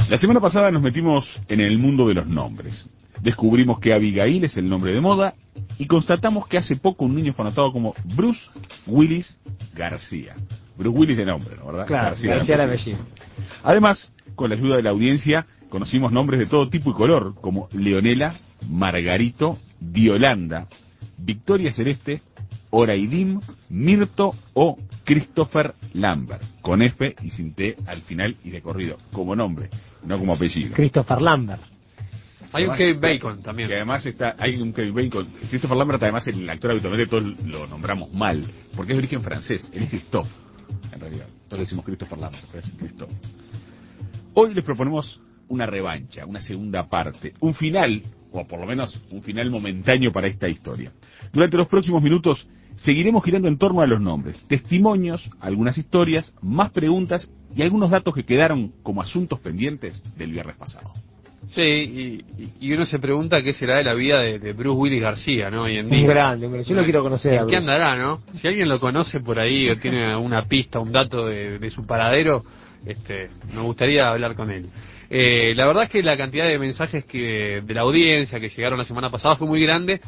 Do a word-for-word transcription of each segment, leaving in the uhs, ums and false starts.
La semana pasada nos metimos en el mundo de los nombres. Descubrimos que Abigail es el nombre de moda y constatamos que hace poco un niño fue anotado como Bruce Willis García. Bruce Willis de nombre, ¿no? ¿Verdad? Claro, García, García el apellido. Además, con la ayuda de la audiencia, conocimos nombres de todo tipo y color, como Leonela, Margarito, Violanda, Victoria Celeste, Oraidim, Mirto o Christopher Lambert, con F y sin T al final y de corrido, como nombre, no como apellido. Christopher Lambert. Hay un Kevin Bacon también. Que además está, hay un Kevin Bacon. Christopher Lambert, además, el actor habitualmente todos lo nombramos mal, porque es de origen francés, él es Christophe, en realidad. Todos le decimos Christopher Lambert, pero es Christophe. Hoy les proponemos una revancha, una segunda parte, un final, o por lo menos un final momentáneo para esta historia. Durante los próximos minutos seguiremos girando en torno a los nombres, testimonios, algunas historias, más preguntas y algunos datos que quedaron como asuntos pendientes del viernes pasado. Sí, y, y uno se pregunta qué será de la vida de, de Bruce Willis García, ¿no? Hoy en día. Un grande, un grande. Yo lo quiero conocer. ¿En qué andará, no? Si alguien lo conoce por ahí o tiene una pista, un dato de, de su paradero, este, me gustaría hablar con él. Eh, la verdad es que la cantidad de mensajes que de la audiencia que llegaron la semana pasada fue muy grande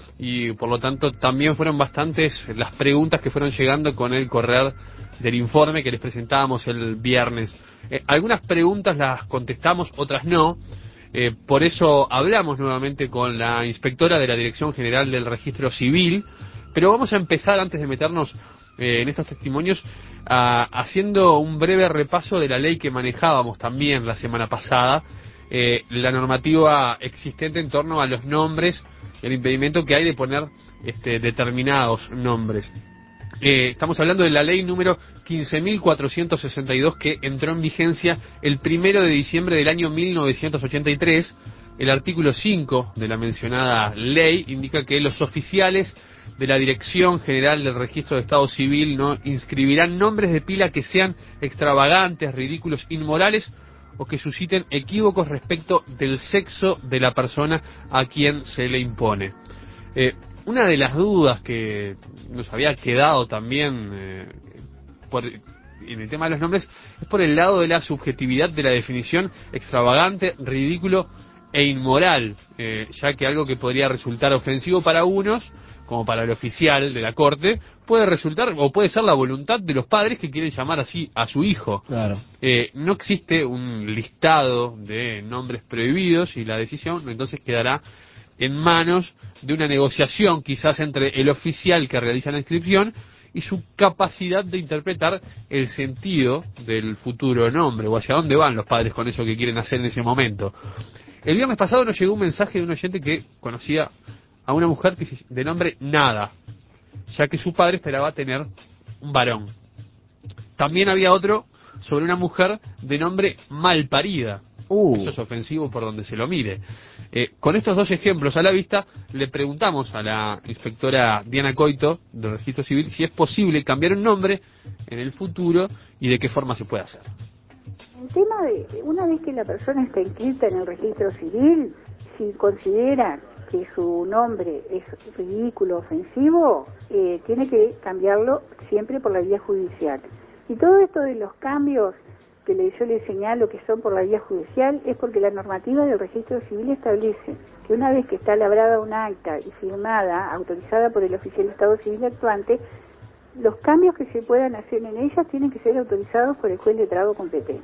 y por lo tanto también fueron bastantes las preguntas que fueron llegando con el correr del informe que les presentábamos el viernes. Eh, algunas preguntas las contestamos, otras no. Eh, por eso hablamos nuevamente con la inspectora de la Dirección General del Registro Civil, pero vamos a empezar, antes de meternos eh, en estos testimonios, a, haciendo un breve repaso de la ley que manejábamos también la semana pasada, eh, la normativa existente en torno a los nombres, el impedimento que hay de poner este, determinados nombres. Eh, estamos hablando de la ley número quince mil cuatrocientos sesenta y dos que entró en vigencia el primero de diciembre del año mil novecientos ochenta y tres. El artículo cinco de la mencionada ley indica que los oficiales de la Dirección General del Registro de Estado Civil no inscribirán nombres de pila que sean extravagantes, ridículos, inmorales o que susciten equívocos respecto del sexo de la persona a quien se le impone. Eh, Una de las dudas que nos había quedado también eh, por, en el tema de los nombres es por el lado de la subjetividad de la definición extravagante, ridículo e inmoral, eh, ya que algo que podría resultar ofensivo para unos, como para el oficial de la corte, puede resultar o puede ser la voluntad de los padres que quieren llamar así a su hijo. Claro. Eh, no existe un listado de nombres prohibidos y la decisión entonces quedará en manos de una negociación quizás entre el oficial que realiza la inscripción y su capacidad de interpretar el sentido del futuro nombre o hacia dónde van los padres con eso que quieren hacer en ese momento. El viernes pasado nos llegó un mensaje de un oyente que conocía a una mujer que de nombre Nada, ya que su padre esperaba tener un varón. También había otro sobre una mujer de nombre Malparida. Uh. Eso es ofensivo por donde se lo mire. Eh, con estos dos ejemplos a la vista, le preguntamos a la inspectora Diana Coito del Registro Civil si es posible cambiar un nombre en el futuro y de qué forma se puede hacer. El tema de, una vez que la persona está inscrita en el Registro Civil, si considera que su nombre es ridículo, ofensivo, eh, tiene que cambiarlo siempre por la vía judicial. Y todo esto de los cambios que le, yo le señalo que son por la vía judicial es porque la normativa del Registro Civil establece que una vez que está labrada un acta y firmada, autorizada por el oficial de Estado Civil actuante, los cambios que se puedan hacer en ellas tienen que ser autorizados por el juez letrado competente.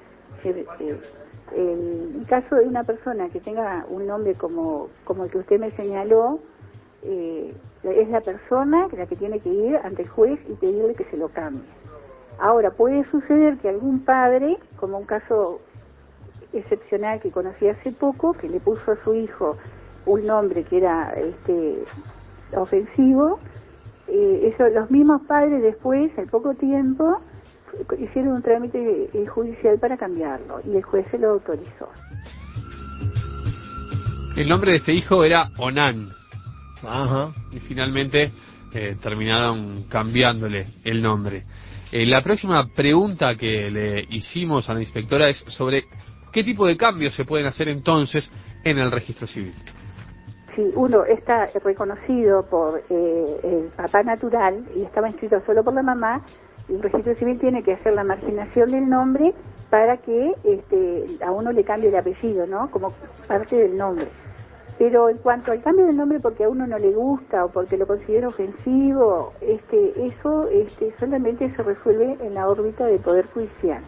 En el caso de una persona que tenga un nombre como, como el que usted me señaló, eh, es la persona la que tiene que ir ante el juez y pedirle que se lo cambie. Ahora, puede suceder que algún padre, como un caso excepcional que conocí hace poco, que le puso a su hijo un nombre que era este ofensivo, eh, eso, los mismos padres después, al poco tiempo, hicieron un trámite eh, judicial para cambiarlo y el juez se lo autorizó. El nombre de este hijo era Onan. Ajá. Y finalmente eh, terminaron cambiándole el nombre. Eh, la próxima pregunta que le hicimos a la inspectora es sobre qué tipo de cambios se pueden hacer entonces en el registro civil. Si uno está reconocido por eh, el papá natural y estaba inscrito solo por la mamá, el registro civil tiene que hacer la marginación del nombre para que este, a uno le cambie el apellido, ¿no? Como parte del nombre. Pero en cuanto al cambio del nombre porque a uno no le gusta o porque lo considera ofensivo, este, eso este, solamente se resuelve en la órbita del Poder Judicial.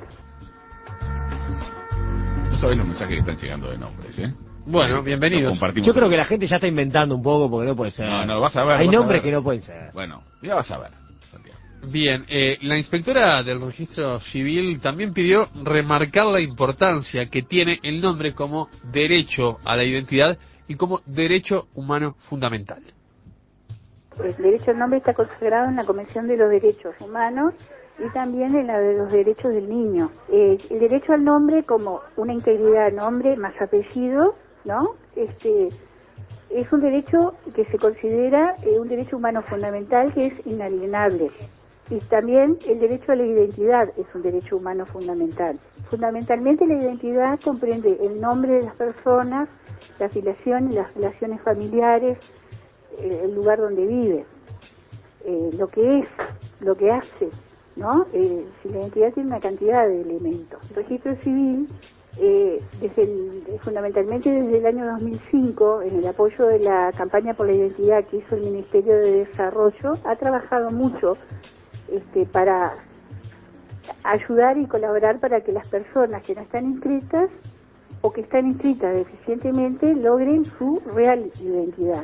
No sabés los mensajes que están llegando de nombres, ¿eh? Bueno, Eh, bienvenidos. los compartimos. Yo creo que la gente ya está inventando un poco porque no puede ser. No, no, vas a ver. Hay vas a nombres ver. que no pueden ser. Bueno, ya vas a ver, Santiago. Bien, eh, la inspectora del registro civil también pidió remarcar la importancia que tiene el nombre como derecho a la identidad y como derecho humano fundamental. El derecho al nombre está consagrado en la Convención de los Derechos Humanos y también en la de los derechos del niño. Eh, el derecho al nombre como una integridad, nombre más apellido, ¿no? Este es un derecho que se considera eh, un derecho humano fundamental que es inalienable. Y también el derecho a la identidad es un derecho humano fundamental. Fundamentalmente la identidad comprende el nombre de las personas, la afiliación y las relaciones familiares, eh, el lugar donde vive, eh, lo que es, lo que hace, ¿no? Eh, si la identidad tiene una cantidad de elementos. El registro civil, eh, desde el, fundamentalmente desde el año dos mil cinco, en el apoyo de la campaña por la identidad que hizo el Ministerio de Desarrollo, ha trabajado mucho Este, para ayudar y colaborar para que las personas que no están inscritas o que están inscritas deficientemente logren su real identidad.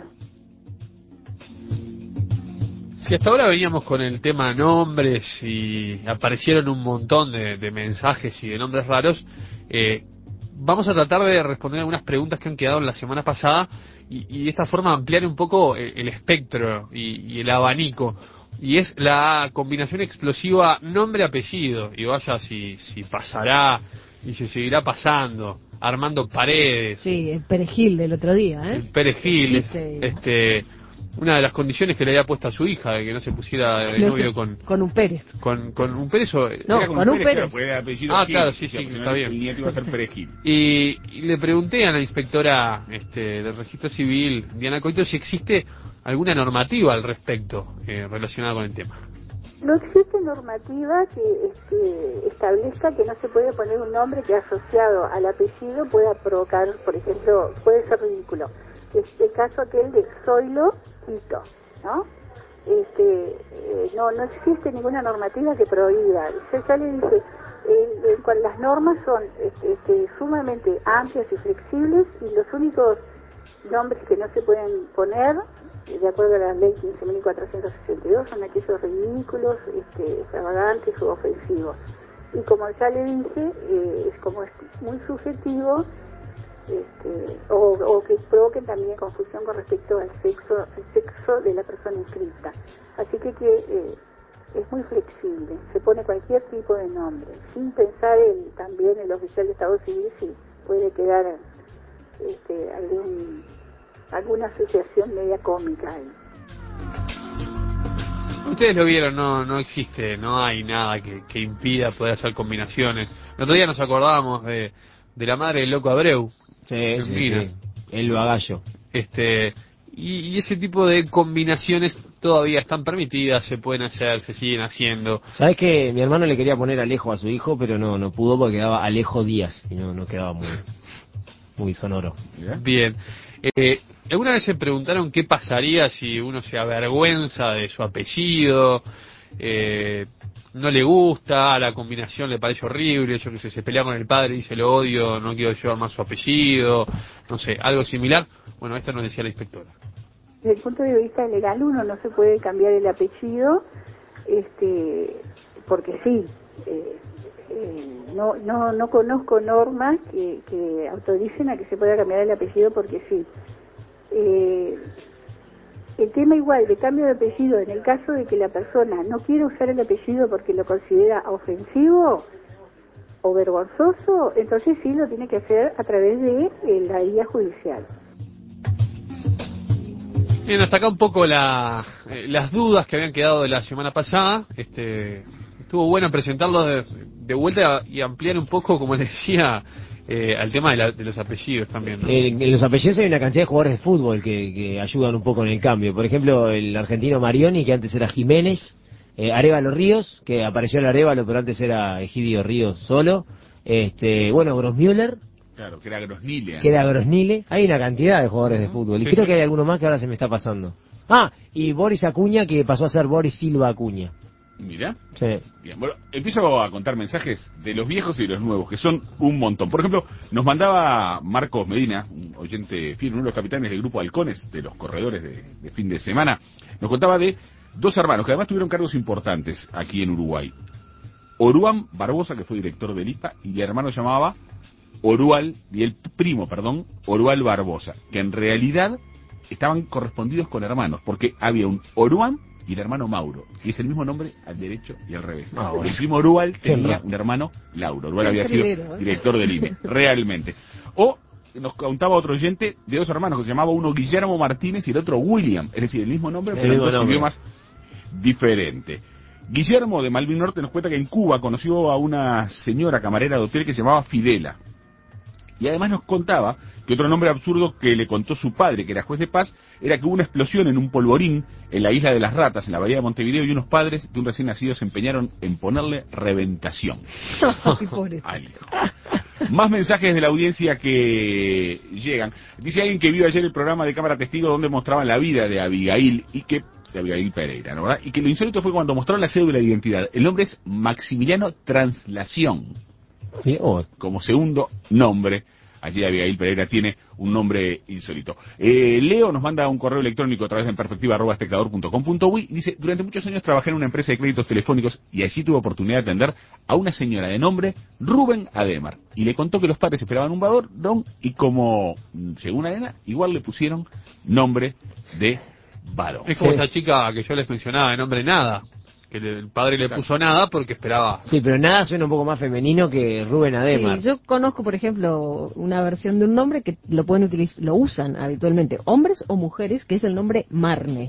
Si hasta ahora veníamos con el tema nombres y aparecieron un montón de, de mensajes y de nombres raros, eh, vamos a tratar de responder algunas preguntas que han quedado en la semana pasada y, y de esta forma ampliar un poco el, el espectro y, y el abanico. Y es la combinación explosiva nombre-apellido. Y vaya si, si pasará y se seguirá pasando. Armando Paredes. Sí, el perejil del otro día, ¿eh? El perejil. Existe. Este, una de las condiciones que le había puesto a su hija, de que no se pusiera de Lo novio que- con, con un Pérez. con, con un Pérez. o- No, Era con un Pérez. claro, porque era apellido Ah, Gil, claro, sí, o sea, sí, porque está no, bien. El nieto iba a ser Perejil. Y, y le pregunté a la inspectora este, del registro civil, Diana Coito, si existe alguna normativa al respecto eh, relacionada con el tema. No existe normativa que este, establezca que no se puede poner un nombre que asociado al apellido pueda provocar, por ejemplo, puede ser ridículo. Es el caso aquel de Zoilo Quito, ¿no? Este, eh, no, no existe ninguna normativa que prohíba. Yo ya le dije, eh, eh, con las normas son este, este, sumamente amplias y flexibles y los únicos nombres que no se pueden poner, de acuerdo a la ley quince mil cuatrocientos sesenta y dos, son aquellos ridículos, este, extravagantes o ofensivos. Y como ya le dije, eh, es como es muy subjetivo, este, o, o que provoquen también confusión con respecto al sexo, al sexo de la persona inscrita. Así que, que eh, es muy flexible, se pone cualquier tipo de nombre, sin pensar el, también el oficial de Estado Civil si puede quedar este, algún, alguna asociación media cómica ahí. Ustedes lo vieron, no no existe, no hay nada que, que impida poder hacer combinaciones. El otro día nos acordábamos de, de la madre del Loco Abreu. Sí, en sí, Minas. sí. El bagallo. Este, y, y ese tipo de combinaciones todavía están permitidas, se pueden hacer, se siguen haciendo. ¿Sabes que mi hermano le quería poner Alejo a su hijo, pero no no pudo porque quedaba Alejo Díaz y no no quedaba muy muy sonoro? ¿Ya? Bien. Eh, ¿Alguna vez se preguntaron qué pasaría si uno se avergüenza de su apellido? Eh, no le gusta, la combinación le parece horrible, yo que sé, se pelea con el padre y dice lo odio, no quiero llevar más su apellido, no sé, algo similar. Bueno, esto nos decía la inspectora. Desde el punto de vista legal uno no se puede cambiar el apellido, este, porque sí. Eh, eh, no, no, no conozco normas que, que autoricen a que se pueda cambiar el apellido porque sí. Eh, el tema igual de cambio de apellido, en el caso de que la persona no quiere usar el apellido porque lo considera ofensivo o vergonzoso, entonces sí lo tiene que hacer a través de eh, la vía judicial. Bien, hasta acá un poco la, eh, las dudas que habían quedado de la semana pasada. Este, estuvo bueno presentarlo de, de vuelta y ampliar un poco, como les decía, eh, al tema de, la, de los apellidos también, ¿no? En, en los apellidos hay una cantidad de jugadores de fútbol que, que ayudan un poco en el cambio. Por ejemplo, el argentino Marioni, que antes era Jiménez, eh, Arévalo Ríos, que apareció el Arévalo, pero antes era Egidio Ríos solo, Este, bueno, Grossmüller, Claro, que era Grosnilia. que era Grosnile. Hay una cantidad de jugadores de fútbol. Y Sí, creo sí. que hay alguno más que ahora se me está pasando. Ah, y Boris Acuña, que pasó a ser Boris Silva Acuña. Mira. Sí. Bien, bueno, empiezo a contar mensajes de los viejos y de los nuevos, que son un montón. Por ejemplo, nos mandaba Marcos Medina, un oyente fiel, uno de los capitanes del grupo Halcones, de los corredores de, de fin de semana, nos contaba de dos hermanos que además tuvieron cargos importantes aquí en Uruguay. Oruam Barbosa, que fue director del I P A, y el hermano se llamaba Orual, y el primo, perdón, Orual Barbosa, que en realidad estaban correspondidos con hermanos, porque había un Oruam y el hermano Mauro, y es el mismo nombre al derecho y al revés. Ah, bueno. El primo Orual tenía raro. un hermano Lauro. Orual Qué había sido trilero, ¿eh? director del I N E, realmente. O nos contaba otro oyente de dos hermanos que se llamaba uno Guillermo Martínez y el otro William, es decir, el mismo nombre, El pero en mismo dos nombre. idiomas diferentes. Guillermo de Malvin Norte nos cuenta que en Cuba conoció a una señora camarera de hotel que se llamaba Fidela. Y además nos contaba que otro nombre absurdo que le contó su padre, que era juez de paz, era que hubo una explosión en un polvorín en la isla de las Ratas, en la bahía de Montevideo, y unos padres de un recién nacido se empeñaron en ponerle reventación Ay, pobrecito. al hijo. Más mensajes de la audiencia que llegan. Dice alguien que vio ayer el programa de Cámara Testigo donde mostraban la vida de Abigail y que de Abigail Pereira, ¿no? ¿verdad? Y que lo insólito fue cuando mostraron la cédula de identidad. El nombre es Maximiliano Translación, Sí, oh, como segundo nombre. Allí Abigail Pereira tiene un nombre insólito. Eh, Leo nos manda un correo electrónico a través de en perspectiva arroba espectador punto com punto uy y dice: durante muchos años trabajé en una empresa de créditos telefónicos y allí tuve oportunidad de atender a una señora de nombre Rubén Ademar. Y le contó que los padres esperaban un varón y como, según Arena, igual le pusieron nombre de varón. Es como Sí. esa chica que yo les mencionaba de nombre Nada, que le- el padre le puso Nada porque esperaba. sí, pero nada suena un poco más femenino que Rubén Ademar. Sí, yo conozco, por ejemplo, una versión de un nombre que lo pueden utilizar, lo usan habitualmente hombres o mujeres, que es el nombre Marne.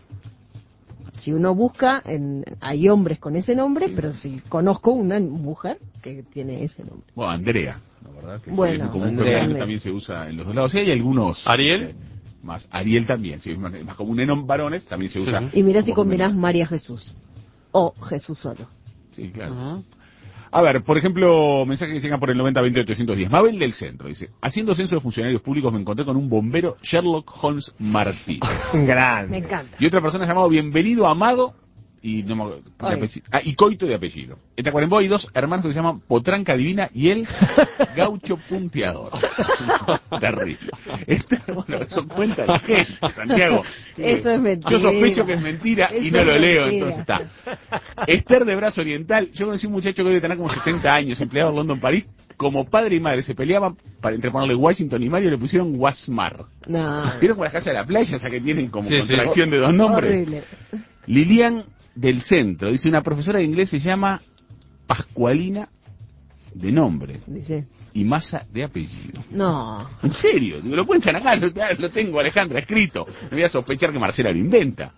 Si uno busca, en, hay hombres con ese nombre, Sí. pero si conozco una mujer que tiene ese nombre. Bueno, Andrea, la verdad que Bueno, sí, es muy común, Andrea. pero también se usa en los dos lados. Sí, hay algunos. ¿Ariel? eh, más. Ariel también, sí, es más, es más común en varones, también se usa. Ujú. Y mirá si como combinás femenino. María Jesús o Jesús solo. Sí, claro. Ajá. A ver, por ejemplo, mensaje que llega por el noventa veinte ochocientos diez. Mabel del Centro dice: haciendo censo de funcionarios públicos me encontré con un bombero Sherlock Holmes Martínez. Grande. Me encanta. Y otra persona llamado Bienvenido Amado y no me acuerdo de Ay. apellido. Ah, y Coito de apellido. En Tacuarembó hay dos hermanos que se llaman Potranca Divina y el Gaucho Punteador. Terrible. Este, bueno, eso cuenta la gente, Santiago. Eso es mentira. Yo sospecho que es mentira y Eso no lo es leo, mentira. entonces está. Esther de Brazo Oriental. Yo conocí un muchacho que debe tener como setenta años, empleado en London, París. Como padre y madre se peleaban para entre ponerle Washington y Mario, le pusieron Wasmar. No. ¿Vieron con las casas de la playa? O sea que tienen como Sí, sí. contracción de dos nombres. Horrible. Lilian del Centro, dice: una profesora de inglés se llama Pascualina de nombre Dice, y Massa de apellido. no. En serio, digo, lo cuentan acá, lo, lo tengo Alejandra escrito. No voy a sospechar que Marcela lo inventa.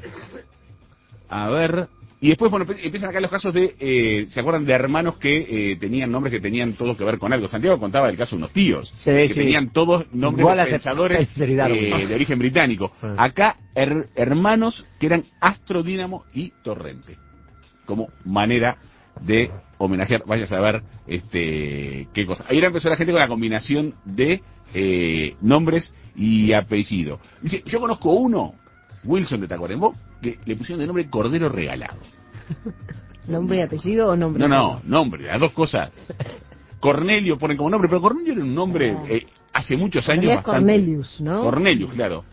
A ver. Y después, bueno, empiezan acá los casos de, eh, ¿se acuerdan de hermanos que eh, tenían nombres que tenían todos que ver con algo? Santiago contaba el caso de unos tíos, Sí, que sí. tenían todos nombres Igual de a ese- pensadores ese Darwin. eh, de origen británico. Ah. Acá, her- hermanos que eran Astro, Dínamo y Torrente, como manera de homenajear, vaya a saber este, qué cosa. Ahí empezó la gente con la combinación de eh, nombres y apellido. Dice: yo conozco uno, Wilson de Tacuarembó, que le pusieron de nombre Cordero Regalado. ¿Nombre y apellido o nombre? No, no, solo? nombre, las dos cosas. Cornelio ponen como nombre, pero Cornelio era un nombre Ah. eh, hace muchos En años realidad es bastante. Cornelius, ¿no? Cornelius, claro.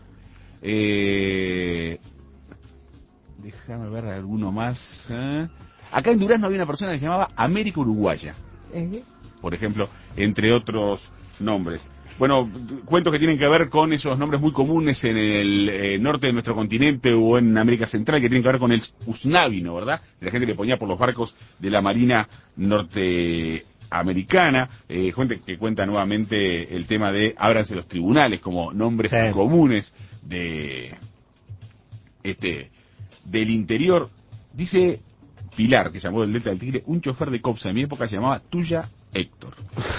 Eh, déjame ver alguno más. ¿eh? Acá en Durazno había una persona que se llamaba América Uruguaya, ¿Eh? por ejemplo, entre otros nombres. Bueno, cuentos que tienen que ver con esos nombres muy comunes en el eh, norte de nuestro continente o en América Central, que tienen que ver con el usnavino, ¿verdad? La gente le ponía por los barcos de la Marina norteamericana. Eh, gente que cuenta nuevamente el tema de ábranse los tribunales como nombres Sí. comunes de este del interior. Dice Pilar, que llamó del Delta del Tigre, un chofer de Copsa en mi época se llamaba Tuya Héctor.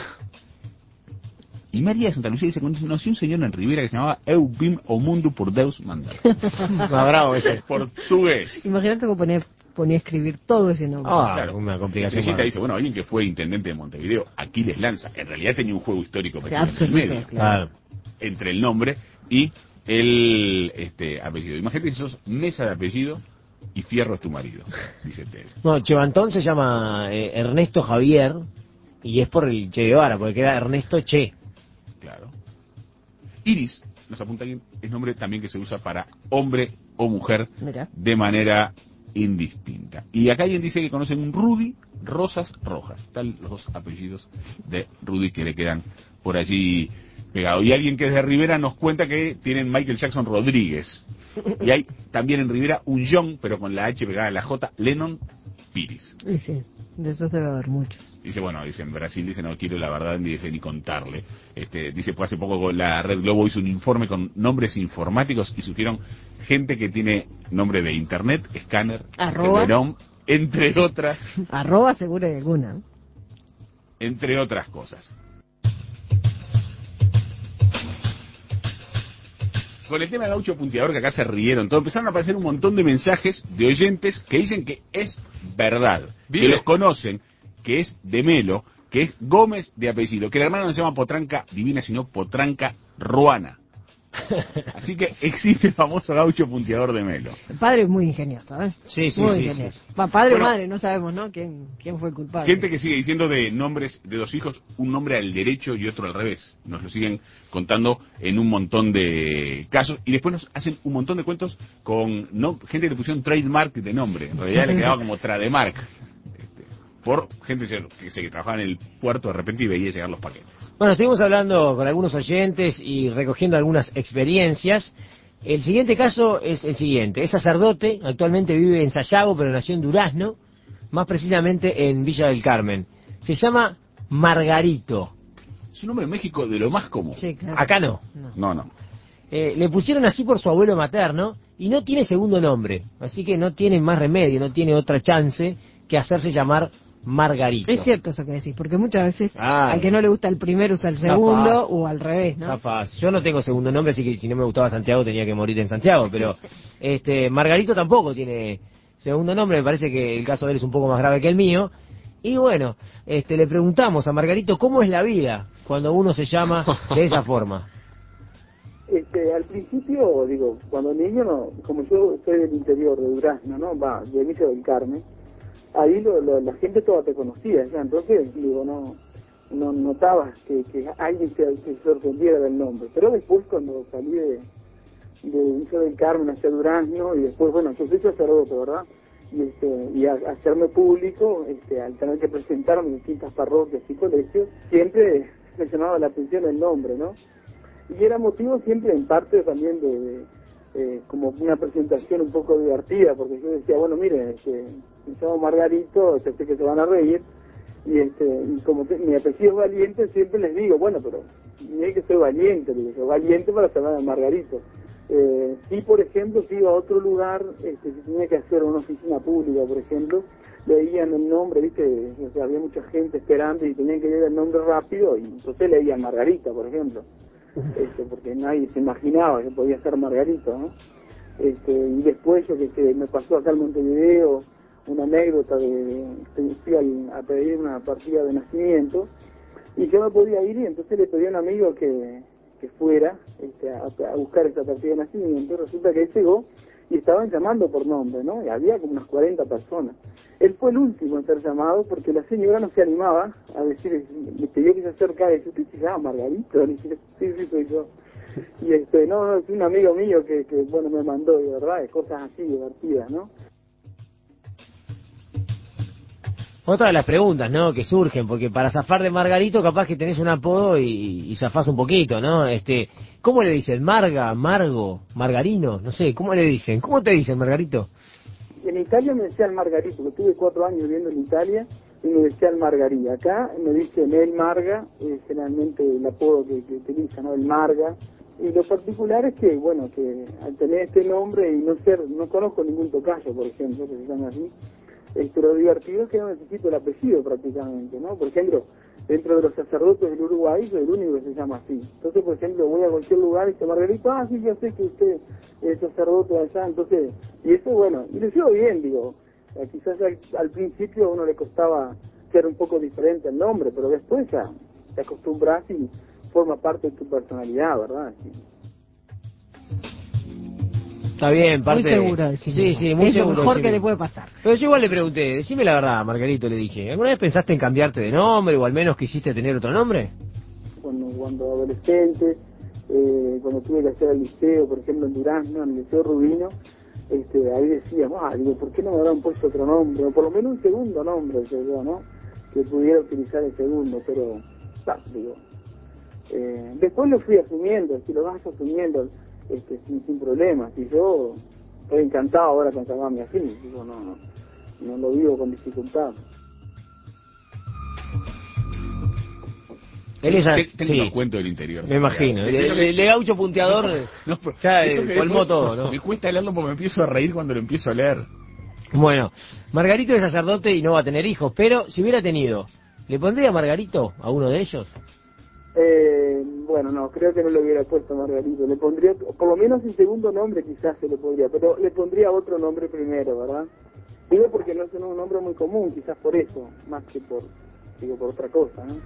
Y María de Santa Lucía dice: conocí un señor en Rivera que se llamaba Eubim o Mundo por Deus Mandar. Más bravo ese. Portugués. Imagínate que poner ponía a escribir todo ese nombre. Ah, Claro. una complicación. Estrellita más. dice, bueno, alguien que fue intendente de Montevideo, Aquiles Lanza, en realidad tenía un juego histórico metido en el Absoluto, medio, claro. Claro. entre el nombre y el este apellido. Imagínate si sos Mesa de apellido y Fierro es tu marido, dice Ted. No, Chevantón se llama eh, Ernesto Javier y es por el Che Guevara, porque queda Ernesto Che. Claro. Iris, nos apunta alguien, es nombre también que se usa para hombre o mujer Mira. de manera indistinta. Y acá alguien dice que conocen un Rudy Rosas Rojas. Están los dos apellidos de Rudy que le quedan por allí pegados. Y alguien que es de Rivera nos cuenta que tienen Michael Jackson Rodríguez. Y hay también en Rivera un John, pero con la H pegada a la J, Lennon Pires. Y sí, de esos debe haber muchos. Dice, bueno, dice en Brasil, dice, no quiero la verdad ni, dice, ni contarle. Este, dice, pues hace poco la Red Globo hizo un informe con nombres informáticos y surgieron gente que tiene nombre de internet, escáner, Arroba. Celerón, entre otras, Arroba seguro de alguna. ¿no? entre otras cosas. Con el tema de Gaucho Punteador, que acá se rieron, todo, empezaron a aparecer un montón de mensajes de oyentes que dicen que es verdad, Vive. que los conocen, que es de Melo, que es Gómez de apellido, que la hermana no se llama Potranca Divina, sino Potranca Ruana. Así que existe el famoso Gaucho Punteador de Melo. El padre es muy ingenioso, ¿eh? Sí, sí, muy sí, ingenioso. sí. Pa- Padre Bueno, o madre, no sabemos, ¿no? ¿Quién, quién fue el culpable? Gente que sigue diciendo de nombres de dos hijos, un nombre al derecho y otro al revés. Nos lo siguen contando en un montón de casos. Y después nos hacen un montón de cuentos con no gente que le pusieron trademark de nombre. En realidad le quedaba como trademark. Este, por gente que se que trabajaba en el puerto de repente y veía llegar los paquetes. Bueno, estuvimos hablando con algunos oyentes y recogiendo algunas experiencias. El siguiente caso es el siguiente. Es sacerdote, actualmente vive en Sayago, pero nació en Durazno, más precisamente en Villa del Carmen. Se llama Margarito. Es un nombre en México de lo más común. Sí, claro. Acá no. No. No, no. Eh, le pusieron así por su abuelo materno y no tiene segundo nombre. Así que no tiene más remedio, no tiene otra chance que hacerse llamar Margarito. Es cierto eso que decís, porque muchas veces Ah. al que no le gusta el primero usa el Está segundo fácil. o al revés, ¿no? Zafas. Yo no tengo segundo nombre, así que si no me gustaba Santiago tenía que morir en Santiago, pero este Margarito tampoco tiene segundo nombre, me parece que el caso de él es un poco más grave que el mío. Y bueno, este le preguntamos a Margarito cómo es la vida cuando uno se llama de esa forma. Este, al principio, digo, cuando niño, no, como yo soy del interior de Durazno, ¿no? Va, de Villa del Carmen, ahí lo, lo, la gente toda te conocía, ya, entonces, digo, no no notabas que, que alguien se, se sorprendiera del nombre. Pero después, cuando salí de, de Villa del Carmen hacia Durazno, y después, bueno, yo soy sacerdote, ¿verdad? Y, este, y a, a hacerme público, este, al tener que presentarme en distintas parroquias y colegios, siempre me llamaba la atención el nombre, ¿no? Y era motivo siempre en parte también de, de eh, como una presentación un poco divertida, porque yo decía, bueno, miren, este, me llamo Margarito, yo sé que se van a reír, y este y como te, mi apellido es Valiente, siempre les digo, bueno, pero ni es que soy valiente, digo, soy valiente para llamar Margarito. Eh, si, por ejemplo, si iba a otro lugar, este, si tenía que hacer una oficina pública, por ejemplo, leían el nombre, viste, o sea, había mucha gente esperando y tenían que leer el nombre rápido, y entonces leían Margarita, por ejemplo. Este, porque nadie se imaginaba que podía ser Margarito, ¿no? Este, y después yo que sé, me pasó acá en Montevideo una anécdota de, de fui al, a pedir una partida de nacimiento y yo no podía ir y entonces le pedí a un amigo que, que fuera este, a, a buscar esa partida de nacimiento. Resulta que él llegó y estaban llamando por nombre, ¿no? Y había como unas cuarenta personas. Él fue el último en ser llamado porque la señora no se animaba a decir, le pidió que se acercara y dice, ¿usted se llama Margarito? Le dije, sí, sí, soy yo. Y este, no, no, es un amigo mío que, que, bueno, me mandó, de verdad, cosas así divertidas, ¿no? Otra de las preguntas, ¿no?, que surgen, porque para zafar de Margarito capaz que tenés un apodo y, y zafás un poquito, ¿no? Este, ¿cómo le dicen? ¿Marga? ¿Margo? ¿Margarino? No sé, ¿cómo le dicen? ¿Cómo te dicen, Margarito? En Italia me decían Margarito, porque tuve cuatro años viviendo en Italia y me decían Margarí. Acá me dicen el Marga, es generalmente el apodo que, que utilizan, ¿no? El Marga. Y lo particular es que, bueno, que al tener este nombre y no ser, no conozco ningún tocayo, por ejemplo, que se llama así, este, lo divertido es que no necesito el apellido prácticamente, ¿no? Por ejemplo, dentro de los sacerdotes del Uruguay, soy el único que se llama así. Entonces, por ejemplo, voy a cualquier lugar y dice Margarito, ah, sí, ya sé que usted es sacerdote de allá, entonces, y eso, bueno, y le llevo bien, digo, O sea, quizás al, al principio a uno le costaba ser un poco diferente el nombre, pero después ya te acostumbras y forma parte de tu personalidad, ¿verdad? Sí. Está bien, parte... Muy seguro de sí Sí, mismo. sí, muy es seguro. lo mejor sí que le mismo. puede pasar. Pero yo igual le pregunté, decime la verdad, Margarito, le dije, ¿alguna vez pensaste en cambiarte de nombre o al menos quisiste tener otro nombre? Cuando, cuando adolescente, eh, cuando tuve que hacer el liceo, por ejemplo en Durazno, en el Liceo Rubino, este, ahí decíamos, ah, digo, ¿por qué no me habrán puesto otro nombre? O por lo menos un segundo nombre, yo, yo, ¿no? Que pudiera utilizar el segundo, pero, no, digo, eh, después lo fui asumiendo, si lo vas asumiendo, este, sin, sin problemas, y yo estoy encantado ahora con llamarme así, digo, no, no, no lo vivo con dificultad. Él es a- Ten- tengo sí, unos cuentos del interior. me imagino. El, el- el gaucho punteador No, pero ya eso eh, que colmó después todo, ¿no? Me cuesta leerlo porque me empiezo a reír cuando lo empiezo a leer. Bueno, Margarito es sacerdote y no va a tener hijos, pero si hubiera tenido, ¿le pondría Margarito a uno de ellos? Eh, bueno, no, creo que no le hubiera puesto Margarito, le pondría, por lo menos el segundo nombre quizás se le podría, pero le pondría otro nombre primero, ¿verdad? Digo porque no es un nombre muy común, quizás por eso, más que por, digo, por otra cosa, ¿no?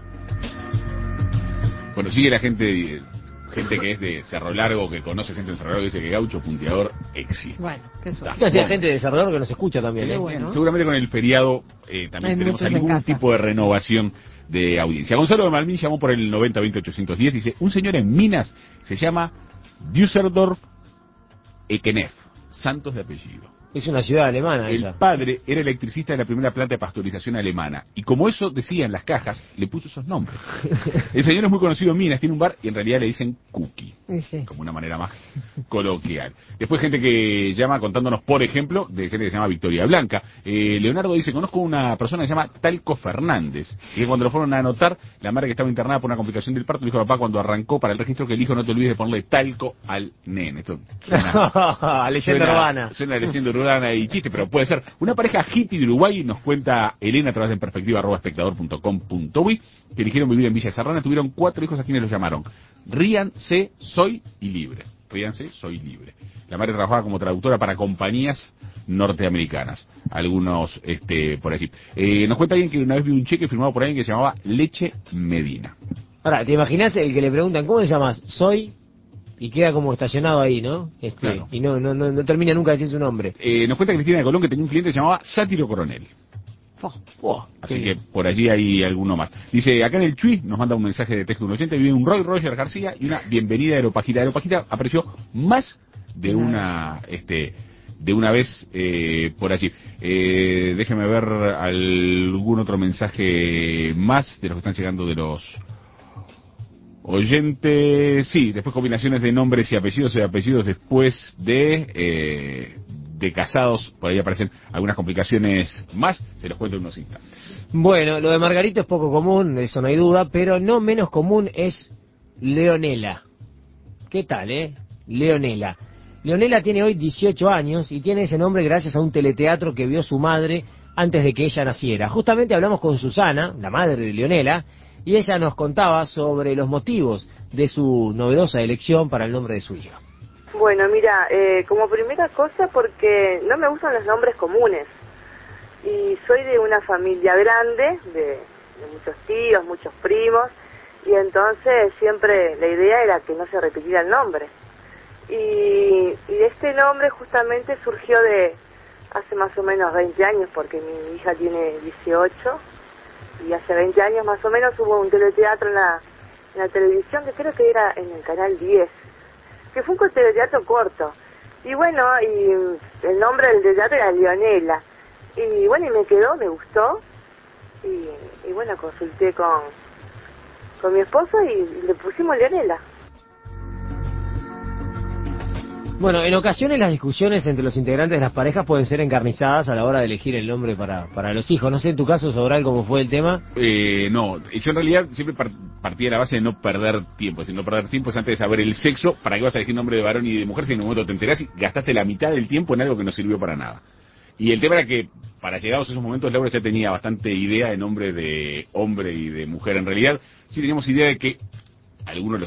Bueno, sigue la gente, gente que es de Cerro Largo, que conoce gente en Cerro Largo, que dice que gaucho punteador existe. Bueno, qué suerte. Fíjate, hay gente de desarrollador que nos escucha también, Qué ¿eh? bueno. Seguramente con el feriado eh, también Hay tenemos muchos en algún casa. tipo de renovación de audiencia. Gonzalo de Malvin llamó por el noventa veinte ochocientos diez, dice, un señor en Minas se llama Düsseldorf Ekenef, Santos de apellido. Es una ciudad alemana El esa. padre era electricista de la primera planta de pastorización alemana. Y como eso decía en las cajas, le puso esos nombres. El señor es muy conocido en Minas, tiene un bar y en realidad le dicen Cookie. Sí, sí. Como una manera más coloquial. Después gente que llama contándonos, por ejemplo, de gente que se llama Victoria Blanca. Eh, Leonardo dice, conozco una persona que se llama Talco Fernández. Y que cuando lo fueron a anotar, la madre que estaba internada por una complicación del parto, le dijo al papá cuando arrancó para el registro que el hijo no te olvides de ponerle talco al nene. Esto suena, Leyenda suena- urbana. Suena a leyenda urbana y chiste, pero puede ser. Una pareja hippie de Uruguay, nos cuenta Elena a través de perspectiva arroba espectador punto com punto uy, que eligieron vivir en Villa Serrana, tuvieron cuatro hijos a quienes los llamaron Ríanse, soy y libre. Ríanse, soy libre. La madre trabajaba como traductora para compañías norteamericanas. Algunos, este, por aquí. Eh, nos cuenta alguien que una vez vio un cheque firmado por alguien que se llamaba Leche Medina. Ahora, ¿te imaginas el que le preguntan, ¿cómo te llamas? Soy... Y queda como estacionado ahí, ¿no? Este, Claro. Y no, no, no, no termina nunca de decir su nombre. Eh, nos cuenta Cristina de Colón que tenía un cliente que se llamaba Sátiro Coronel. Oh, Así qué que bien. por allí hay alguno más. Dice, acá en el Chuy nos manda un mensaje de texto un oyente, vive un Roy Roger García y una bienvenida Aeropajita. Aeropajita apareció más de una, este, de una vez eh, por allí. Eh, déjeme ver algún otro mensaje más de los que están llegando de los oyentes. Sí, después combinaciones de nombres y apellidos y apellidos después de... Eh, de casados, por ahí aparecen algunas complicaciones más, se los cuento en unos instantes. Bueno, lo de Margarito es poco común, de eso no hay duda, pero no menos común es Leonela. ¿Qué tal, eh? Leonela. Leonela tiene hoy dieciocho años y tiene ese nombre gracias a un teleteatro que vio su madre antes de que ella naciera. Justamente hablamos con Susana, la madre de Leonela, y ella nos contaba sobre los motivos de su novedosa elección para el nombre de su hija. Bueno, mira, eh, como primera cosa porque no me gustan los nombres comunes y soy de una familia grande, de, de muchos tíos, muchos primos, y entonces siempre la idea era que no se repitiera el nombre. Y, y este nombre justamente surgió de hace más o menos veinte años, porque mi hija tiene dieciocho, y hace veinte años más o menos hubo un teleteatro en la, en la televisión, que creo que era en el canal diez, que fue un teleteatro corto, y bueno, y el nombre del teleteatro era Leonela, y bueno, y me quedó, me gustó, y, y bueno, consulté con, con mi esposo y, y le pusimos Leonela. Bueno, en ocasiones las discusiones entre los integrantes de las parejas pueden ser encarnizadas a la hora de elegir el nombre para, para los hijos. No sé en tu caso, Sobral, cómo fue el tema. Eh, no, yo en realidad siempre par- partía de la base de no perder tiempo. Es decir, no perder tiempo es antes de saber el sexo, para qué vas a elegir nombre de varón y de mujer, si en un momento te enterás y gastaste la mitad del tiempo en algo que no sirvió para nada. Y el tema era que, para llegados a esos momentos, Laura ya tenía bastante idea de nombre de hombre y de mujer. En realidad, sí teníamos idea de que algunos de los hijos,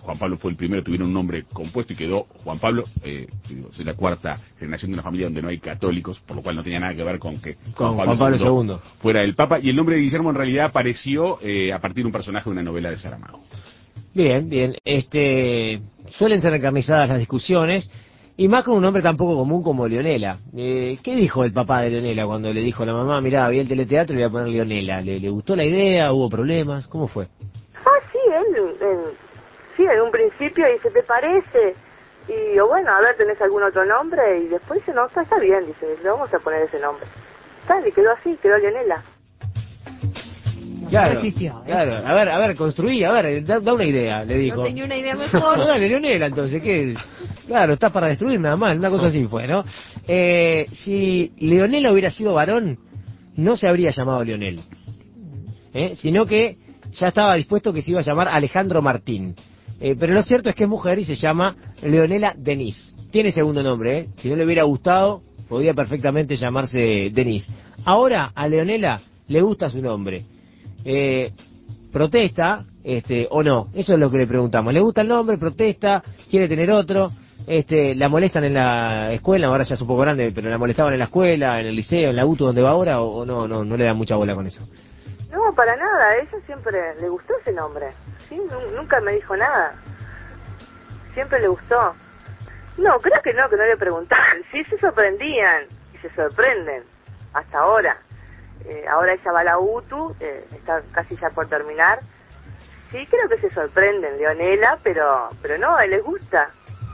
Juan Pablo fue el primero, tuvieron un nombre compuesto y quedó Juan Pablo. Eh, digo, soy la cuarta generación de una familia donde no hay católicos, por lo cual no tenía nada que ver con que Con Juan Pablo segundo fuera el Papa. Y el nombre de Guillermo en realidad apareció eh, a partir de un personaje de una novela de Saramago. Bien, bien. Este, suelen ser encarnizadas las discusiones, y más con un nombre tan poco común como Leonela. Eh, ¿Qué dijo el papá de Leonela cuando le dijo a la mamá, mirá, vi el teleteatro y le voy a poner Leonela? ¿Le, le gustó la idea? ¿Hubo problemas? ¿Cómo fue? Ah, sí, él, él, sí, en un principio dice, ¿te parece? Y yo, bueno, a ver, ¿tenés algún otro nombre? Y después dice, no, está, está bien, dice, le vamos a poner ese nombre. Tal, y quedó así, quedó Leonela. Claro, Resistió, ¿eh? claro. A ver, a ver, construí, a ver, da, da una idea, le dijo. No tenía una idea mejor. No, dale, Leonela, entonces, ¿qué? Claro, está para destruir nada más, una cosa así fue, ¿no? Eh, si Leonela hubiera sido varón, no se habría llamado Leonel, ¿eh? Sino que ya estaba dispuesto que se iba a llamar Alejandro Martín. Eh, pero lo cierto es que es mujer y se llama Leonela Denise. Tiene segundo nombre, ¿eh? Si no le hubiera gustado, podía perfectamente llamarse Denise. Ahora, a Leonela le gusta su nombre. Eh, protesta, este, o no, eso es lo que le preguntamos. ¿Le gusta el nombre? ¿Protesta? ¿Quiere tener otro? Este, ¿la molestan en la escuela? Ahora ya es un poco grande, pero ¿la molestaban en la escuela, en el liceo, en la U T U donde va ahora? ¿O, o no, no, no le da mucha bola con eso? No, para nada, a ella siempre le gustó ese nombre. Sí, nu- nunca me dijo nada. Siempre le gustó. No, creo que no, que no le preguntaban. Sí se sorprendían, y se sorprenden, hasta ahora. Eh, ahora ella va a la U T U, eh, está casi ya por terminar. Sí, creo que se sorprenden, Leonela, pero pero no, a él les gusta.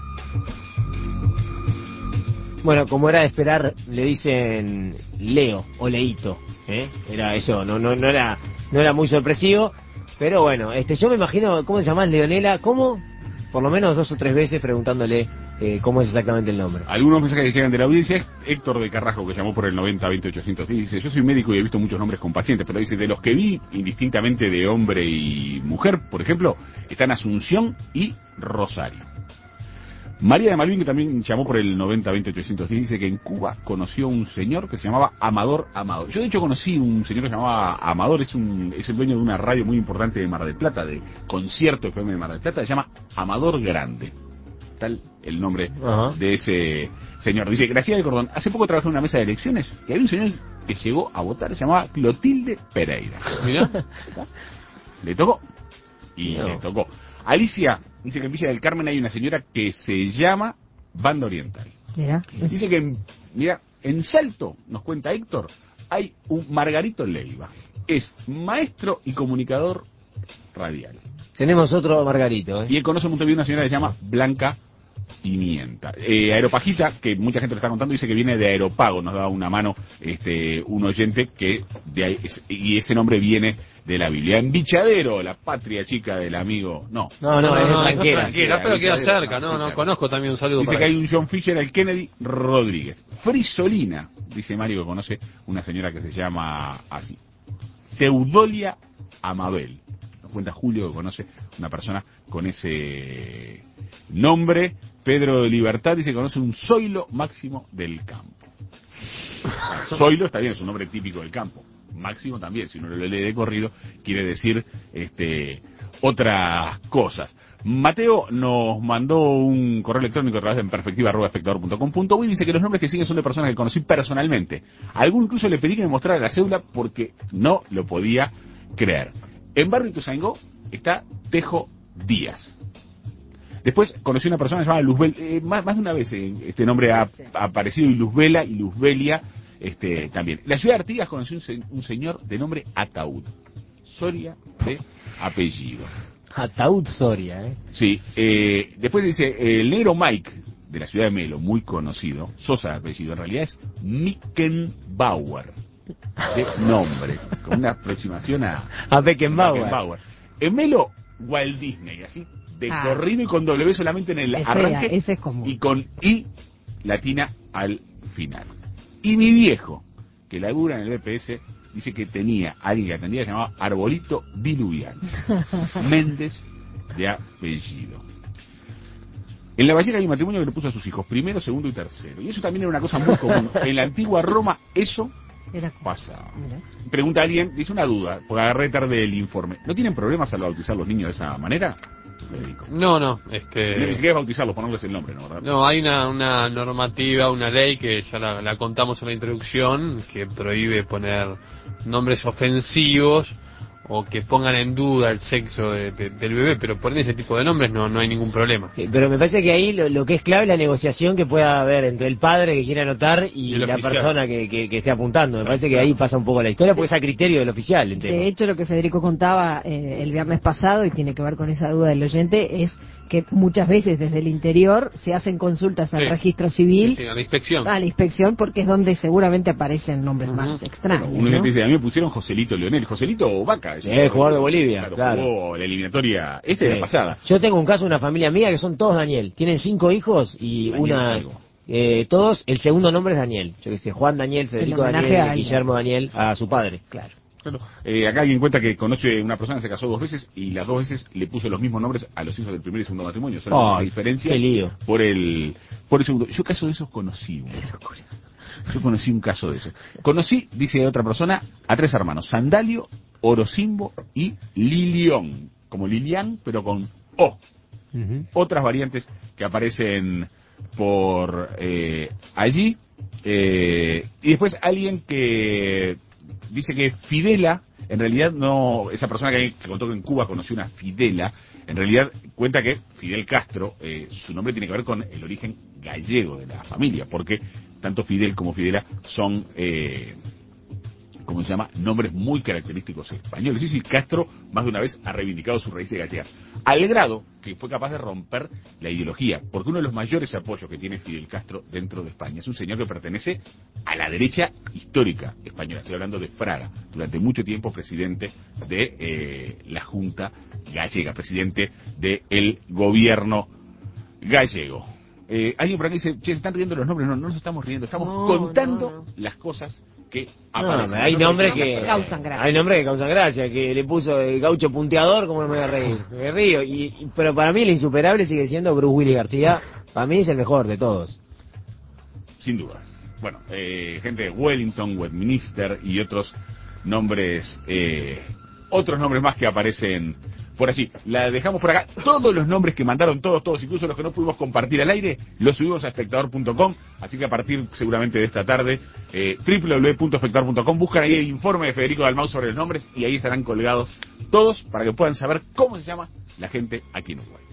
Bueno, como era de esperar, le dicen Leo o Leito, ¿eh? Era eso, no, no, no era, no era muy sorpresivo, pero bueno, este, yo me imagino, ¿cómo se llama Leonela? ¿Cómo? Por lo menos dos o tres veces preguntándole eh, cómo es exactamente el nombre. Algunos mensajes que llegan de la audiencia. Héctor de Carrasco, que llamó por el noventa veinte ochocientos, dice, yo soy médico y he visto muchos nombres con pacientes, pero dice, de los que vi indistintamente de hombre y mujer, por ejemplo, están Asunción y Rosario. María de Malvin, que también llamó por el noventa veinte ochocientos, dice que en Cuba conoció un señor que se llamaba Amador Amador. Yo de hecho conocí un señor que se llamaba Amador, es un es el dueño de una radio muy importante de Mar del Plata, de Concierto F M de Mar del Plata, se llama Amador Grande. Tal el nombre uh-huh. de ese señor. Dice, Graciela de Cordón, hace poco trabajé en una mesa de elecciones y había un señor que llegó a votar, se llamaba Clotilde Pereira. Mirá, le tocó. Y no. le tocó. Alicia dice que en Villa del Carmen hay una señora que se llama Banda Oriental. Mira. Dice que, mira, en Salto, nos cuenta Héctor, hay un Margarito Leiva. Es maestro y comunicador radial. Tenemos otro Margarito, ¿eh? Y él conoce en Montevideo una señora que se llama Blanca Pimienta. Eh, Aeropajita, que mucha gente lo está contando, dice que viene de Aeropago. Nos da una mano este un oyente que de ahí, es, y ese nombre viene de la Biblia. En Bichadero, la patria chica del amigo. No, no, no, no, no es tranquila, tranquila, pero queda cerca. No, no, no, conozco también un saludo. Dice que hay un John Fisher, el Kennedy Rodríguez. Frisolina, dice Mario, que conoce una señora que se llama así. Teudolia Amabel. Nos cuenta Julio que conoce una persona con ese nombre. Pedro de Libertad dice que conoce un Zoilo Máximo del campo. Zoilo está bien, es un nombre típico del campo. Máximo también, si uno lo lee de corrido, quiere decir este otras cosas. Mateo nos mandó un correo electrónico a través de perspectiva arroba espectador punto com punto uy y dice que los nombres que siguen son de personas que conocí personalmente. A algún incluso le pedí que me mostrara la cédula porque no lo podía creer. En Barrio Ituzaingó está Tejo Díaz. Después conocí una persona que se llama Luzbel, eh, más, más de una vez eh, este nombre ha, ha aparecido, y Luzbela y Luzbelia este, también. La ciudad de Artigas conocí un, se, un señor de nombre Ataúd, Soria de apellido. Ataúd Soria, ¿eh? Sí, eh, después dice, el negro Mike, de la ciudad de Melo, muy conocido, Sosa de apellido, en realidad es Mickenbauer, de nombre, con una aproximación a, a Beckenbauer. Beckenbauer. En Melo, Walt Disney, así, de ah. corrido y con W solamente en el ese arranque, era, ese es común. Y con I latina al final. Y mi viejo, que labura en el B P S, dice que tenía alguien que atendía, se llamaba Arbolito Diluviano, Méndez de apellido. En la Valleca hay un matrimonio que le puso a sus hijos primero, segundo y tercero, y eso también era una cosa muy común. En la antigua Roma eso era pasaba. Pregunta a alguien, dice una duda, porque agarré tarde el informe, ¿no tienen problemas al bautizar los niños de esa manera? Federico? No, no, este... Ni siquiera bautizarlos, ponerles el nombre, ¿no? ¿Verdad? No, hay una, una normativa, una ley que ya la, la contamos en la introducción, que prohíbe poner nombres ofensivos o que pongan en duda el sexo de, de, del bebé, pero poner ese tipo de nombres no no hay ningún problema. Sí, pero me parece que ahí lo, lo que es clave es la negociación que pueda haber entre el padre que quiere anotar y, Y el la oficial. persona que, que, que esté apuntando. Me Claro, parece que claro. ahí pasa un poco la historia, porque es a criterio del oficial el tema. De hecho, lo que Federico contaba eh, el viernes pasado, y tiene que ver con esa duda del oyente, es que muchas veces desde el interior se hacen consultas al Sí. registro civil, Sí, a la inspección. a la inspección, porque es donde seguramente aparecen nombres Ujú. más extraños. Bueno, uno ¿no? dice, a mí me pusieron Joselito Leonel, Joselito Vaca. Sí, el jugador de Bolivia, claro. Jugó la eliminatoria, esta Sí. es la pasada. Yo tengo un caso de una familia amiga que son todos Daniel. Tienen cinco hijos y Daniel una... algo. Eh, todos, el segundo nombre es Daniel. Yo que sé, Juan Daniel, Federico homenaje Daniel, a- Guillermo Daniel, a su padre. Claro. Claro. Eh, acá alguien cuenta que conoce una persona que se casó dos veces y las dos veces le puso los mismos nombres a los hijos del primer y segundo matrimonio. Solo Ay, esa diferencia qué lío. por el por el segundo. Yo caso de esos conocí uno. Yo conocí un caso de eso. Conocí, dice otra persona, a tres hermanos: Sandalio, Orocimbo y Lilión. Como Lilian, pero con O. Ujú. Otras variantes que aparecen por eh, allí. Eh, y después alguien que dice que Fidela, en realidad no, esa persona que, que contó que en Cuba conoció una Fidela, en realidad cuenta que Fidel Castro, eh, su nombre tiene que ver con el origen gallego de la familia, porque tanto Fidel como Fidela son, eh, ¿cómo se llama?, nombres muy característicos españoles. Sí, sí, Castro más de una vez ha reivindicado sus raíces gallegas, al grado que fue capaz de romper la ideología, porque uno de los mayores apoyos que tiene Fidel Castro dentro de España es un señor que pertenece a la derecha histórica española. Estoy hablando de Fraga, durante mucho tiempo presidente de eh, la Junta Gallega, presidente del gobierno gallego. Eh, alguien por aquí dice, che, se están riendo los nombres. No, no nos estamos riendo, estamos No, contando no, no. las cosas que No, aparecen. hay nombres que Causan gracia. Hay nombres que causan gracia, que le puso el gaucho punteador, ¿cómo no me voy a reír? Me río. Y, y- pero para mí el insuperable sigue siendo Bruce Willis García. Para mí es el mejor de todos. Sin dudas. Bueno, eh, gente de Wellington, Westminster y otros nombres, eh, otros nombres más que aparecen por allí. La dejamos por acá. Todos los nombres que mandaron, todos, todos, incluso los que no pudimos compartir al aire, los subimos a espectador punto com. Así que a partir seguramente de esta tarde, eh, doble u doble u doble u punto espectador punto com, buscan ahí el informe de Federico Dalmau sobre los nombres y ahí estarán colgados todos para que puedan saber cómo se llama la gente aquí en Uruguay.